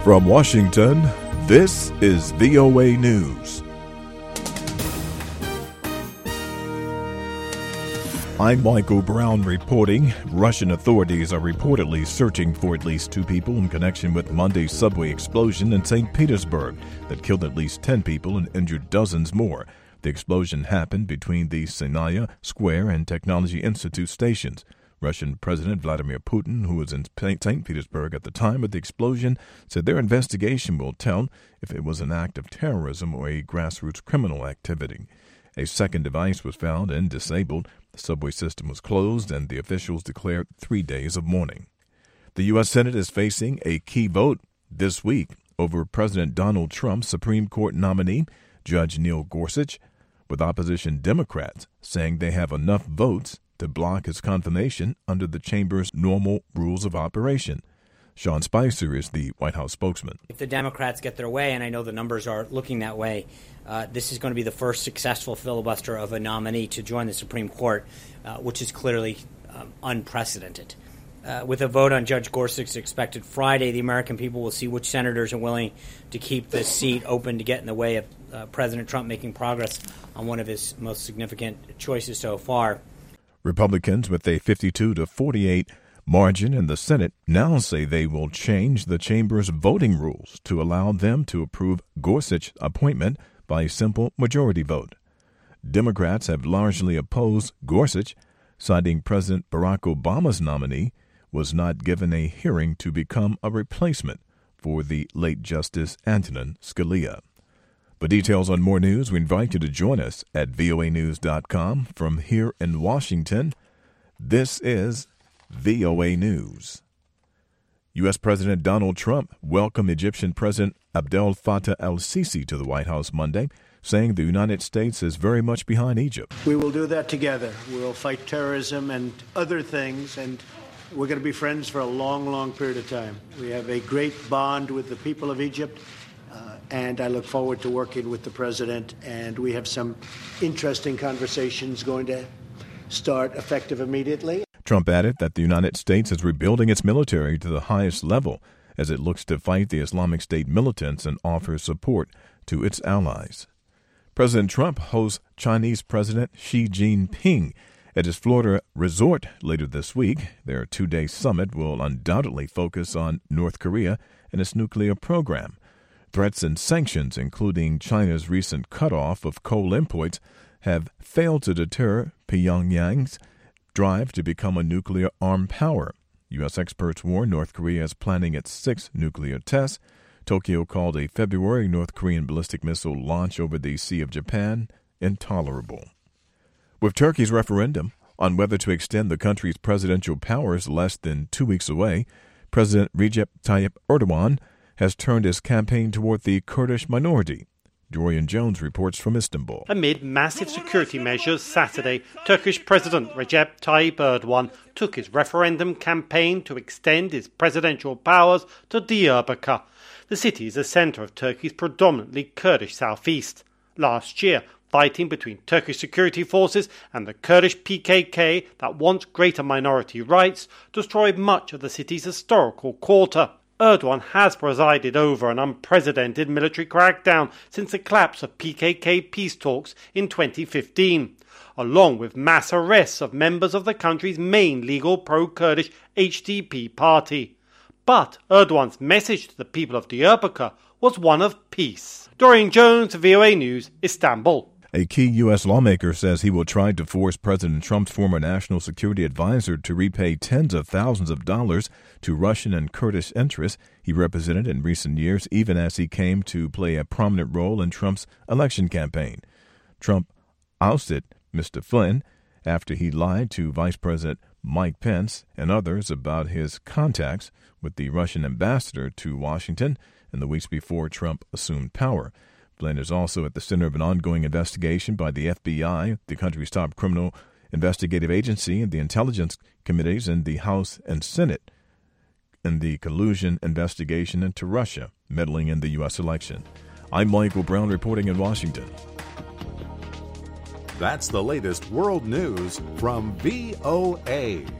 From Washington, this is VOA News. I'm Michael Brown reporting. Russian authorities are reportedly searching for at least 2 people in connection with Monday's subway explosion in St. Petersburg that killed at least 10 people and injured dozens more. The explosion happened between the Senaya Square and Technology Institute stations. Russian President Vladimir Putin, who was in St. Petersburg at the time of the explosion, said their investigation will tell if it was an act of terrorism or a grassroots criminal activity. A second device was found and disabled. The subway system was closed, and the officials declared 3 days of mourning. The U.S. Senate is facing a key vote this week over President Donald Trump's Supreme Court nominee, Judge Neil Gorsuch, with opposition Democrats saying they have enough votes to block his confirmation under the chamber's normal rules of operation. Sean Spicer is the White House spokesman. If the Democrats get their way, and I know the numbers are looking that way, this is going to be the first successful filibuster of a nominee to join the Supreme Court, which is clearly unprecedented. With a vote on Judge Gorsuch expected Friday, the American people will see which senators are willing to keep this seat open to get in the way of President Trump making progress on one of his most significant choices so far. Republicans, with a 52-48 margin in the Senate, now say they will change the chamber's voting rules to allow them to approve Gorsuch's appointment by a simple majority vote. Democrats have largely opposed Gorsuch, citing President Barack Obama's nominee was not given a hearing to become a replacement for the late Justice Antonin Scalia. For details on more news, we invite you to join us at voanews.com. From here in Washington, this is VOA News. U.S. President Donald Trump welcomed Egyptian President Abdel Fattah el-Sisi to the White House Monday, saying the United States is very much behind Egypt. We will do that together. We will fight terrorism and other things, and we're going to be friends for a long, long period of time. We have a great bond with the people of Egypt. And I look forward to working with the president, and we have some interesting conversations going to start effective immediately. Trump added that the United States is rebuilding its military to the highest level as it looks to fight the Islamic State militants and offers support to its allies. President Trump hosts Chinese President Xi Jinping at his Florida resort later this week. Their 2-day summit will undoubtedly focus on North Korea and its nuclear program. Threats and sanctions, including China's recent cutoff of coal imports, have failed to deter Pyongyang's drive to become a nuclear-armed power. U.S. experts warn North Korea is planning its 6th nuclear test. Tokyo called a February North Korean ballistic missile launch over the Sea of Japan intolerable. With Turkey's referendum on whether to extend the country's presidential powers less than 2 weeks away, President Recep Tayyip Erdogan has turned his campaign toward the Kurdish minority. Dorian Jones reports from Istanbul. Amid massive security measures Saturday, Turkish President Recep Tayyip Erdogan took his referendum campaign to extend his presidential powers to Diyarbakir. The city is the centre of Turkey's predominantly Kurdish southeast. Last year, fighting between Turkish security forces and the Kurdish PKK that wants greater minority rights destroyed much of the city's historical quarter. Erdogan has presided over an unprecedented military crackdown since the collapse of PKK peace talks in 2015, along with mass arrests of members of the country's main legal pro-Kurdish HDP party. But Erdogan's message to the people of Diyarbakir was one of peace. Dorian Jones, VOA News, Istanbul. A key U.S. lawmaker says he will try to force President Trump's former national security advisor to repay tens of thousands of dollars to Russian and Kurdish interests he represented in recent years, even as he came to play a prominent role in Trump's election campaign. Trump ousted Mr. Flynn after he lied to Vice President Mike Pence and others about his contacts with the Russian ambassador to Washington in the weeks before Trump assumed power. Flynn is also at the center of an ongoing investigation by the FBI, the country's top criminal investigative agency, and the intelligence committees in the House and Senate in the collusion investigation into Russia meddling in the U.S. election. I'm Michael Brown reporting in Washington. That's the latest world news from VOA.